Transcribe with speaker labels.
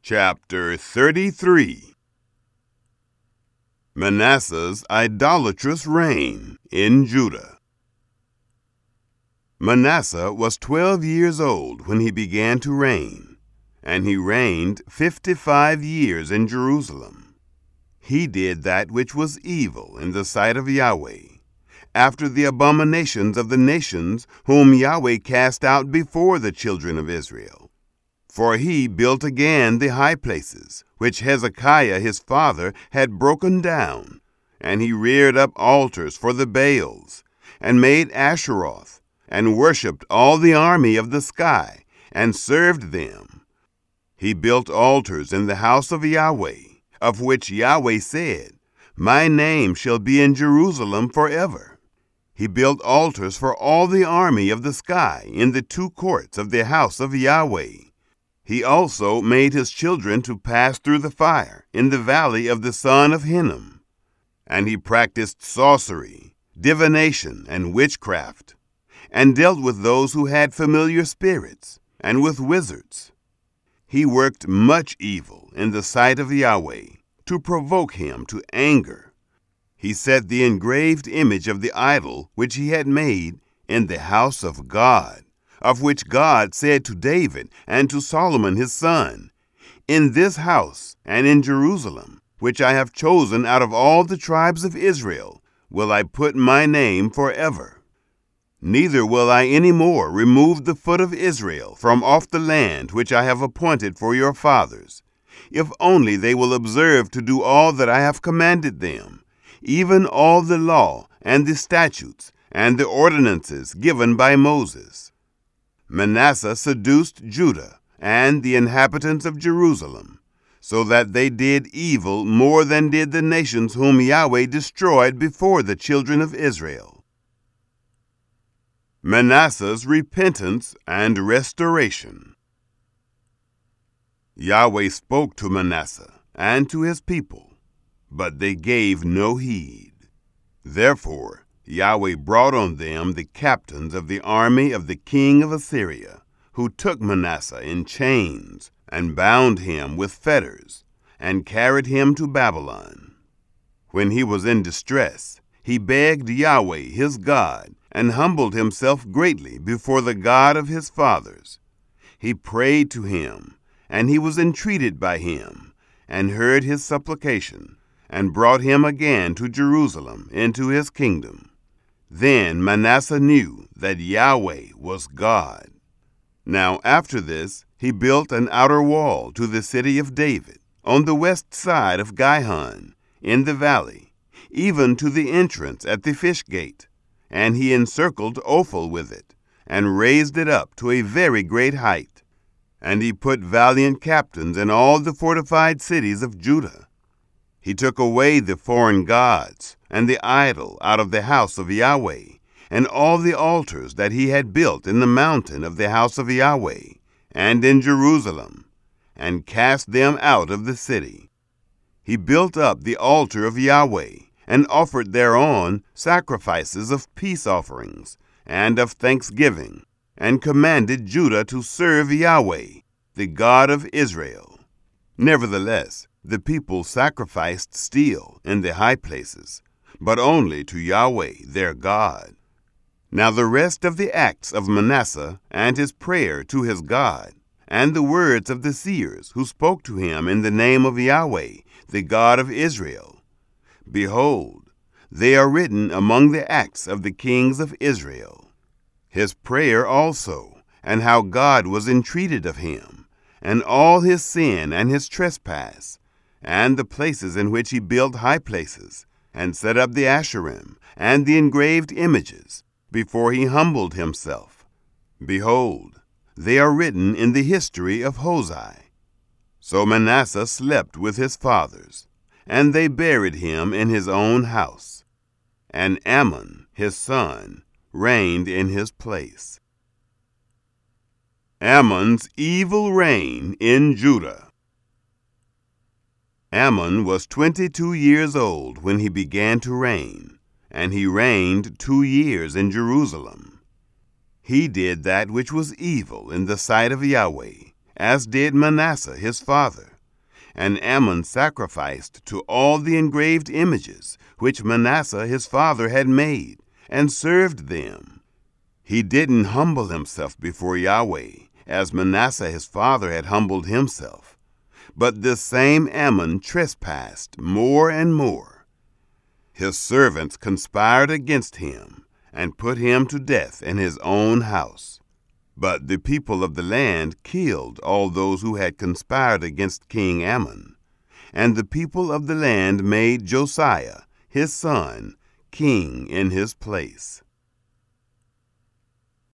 Speaker 1: Chapter 33. Manasseh's idolatrous reign in Judah. Manasseh was 12 years old when he began to reign, and he reigned 55 years in Jerusalem. He did that which was evil in the sight of Yahweh, after the abominations of the nations whom Yahweh cast out before the children of Israel. For he built again the high places, which Hezekiah his father had broken down, and he reared up altars for the Baals, and made Asheroth, and worshipped all the army of the sky, and served them. He built altars in the house of Yahweh, of which Yahweh said, "My name shall be in Jerusalem forever." He built altars for all the army of the sky in the two courts of the house of Yahweh. He also made his children to pass through the fire in the valley of the son of Hinnom. And he practiced sorcery, divination, and witchcraft, and dealt with those who had familiar spirits, and with wizards. He worked much evil in the sight of Yahweh, to provoke him to anger. He set the engraved image of the idol which he had made in the house of God, of which God said to David and to Solomon his son, "In this house and in Jerusalem, which I have chosen out of all the tribes of Israel, will I put my name forever. Neither will I any more remove the foot of Israel from off the land which I have appointed for your fathers, if only they will observe to do all that I have commanded them, even all the law and the statutes and the ordinances given by Moses." Manasseh seduced Judah and the inhabitants of Jerusalem, so that they did evil more than did the nations whom Yahweh destroyed before the children of Israel. Manasseh's repentance and restoration. Yahweh spoke to Manasseh and to his people, but they gave no heed. Therefore Yahweh brought on them the captains of the army of the king of Assyria, who took Manasseh in chains, and bound him with fetters, and carried him to Babylon. When he was in distress, he begged Yahweh his God, and humbled himself greatly before the God of his fathers. He prayed to him, and he was entreated by him, and heard his supplication, and brought him again to Jerusalem into his kingdom. Then Manasseh knew that Yahweh was God. Now after this he built an outer wall to the city of David, on the west side of Gihon, in the valley, even to the entrance at the fish gate, and he encircled Ophel with it, and raised it up to a very great height. And he put valiant captains in all the fortified cities of Judah. He took away the foreign gods and the idol out of the house of Yahweh, and all the altars that he had built in the mountain of the house of Yahweh, and in Jerusalem, and cast them out of the city. He built up the altar of Yahweh, and offered thereon sacrifices of peace offerings, and of thanksgiving, and commanded Judah to serve Yahweh, the God of Israel. Nevertheless, the people sacrificed still in the high places, but only to Yahweh their God. Now the rest of the acts of Manasseh, and his prayer to his God, and the words of the seers who spoke to him in the name of Yahweh, the God of Israel, behold, they are written among the acts of the kings of Israel. His prayer also, and how God was entreated of him, and all his sin and his trespass, and the places in which he built high places, and set up the Asherim and the engraved images, before he humbled himself. Behold, they are written in the history of Hosea. So Manasseh slept with his fathers, and they buried him in his own house. And Amon, his son, reigned in his place. Amon's evil reign in Judah. Amon was 22 years old when he began to reign, and he reigned 2 years in Jerusalem. He did that which was evil in the sight of Yahweh, as did Manasseh his father, And Amon sacrificed to all the engraved images which Manasseh his father had made, and served them. He didn't humble himself before Yahweh, as Manasseh his father had humbled himself. But this same Amon trespassed more and more. His servants conspired against him, and put him to death in his own house. But the people of the land killed all those who had conspired against King Amon. And the people of the land made Josiah, his son, king in his place.